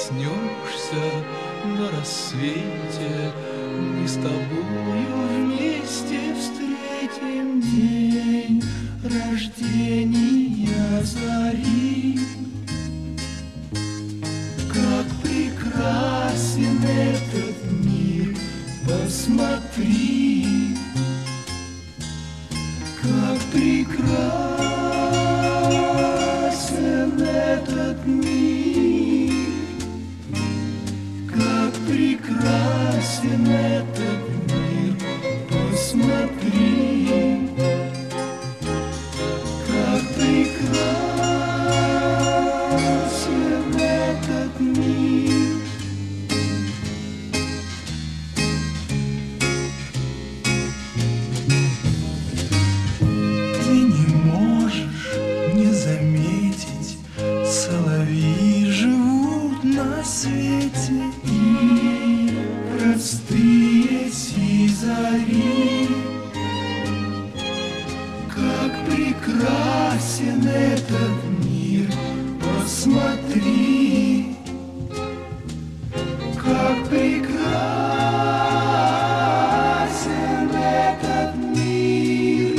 проснешься на рассвете, мы с тобою вместе встретим день рождения зари. Как прекрасен этот мир, посмотри, как прекрасен этот мир, как прекрасен этот мир, посмотри, как прекрасен этот мир. Ты не можешь не заметить, соловьи живут на свете, и простые сизари. Как прекрасен этот мир, посмотри, как прекрасен этот мир.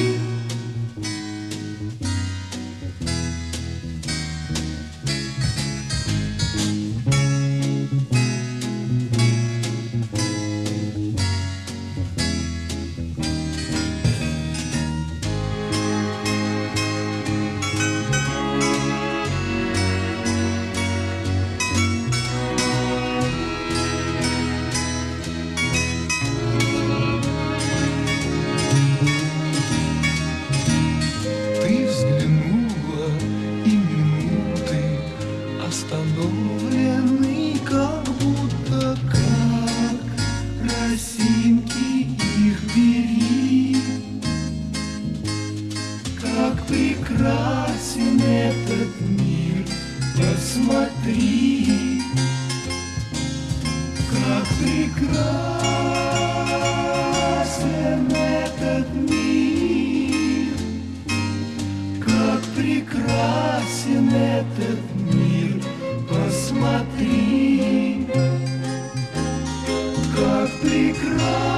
Остановлены, как будто как росинки, их бери. Как прекрасен этот мир, посмотри, как прекрасен этот мир, как прекрасен этот мир, посмотри, как прекрасен.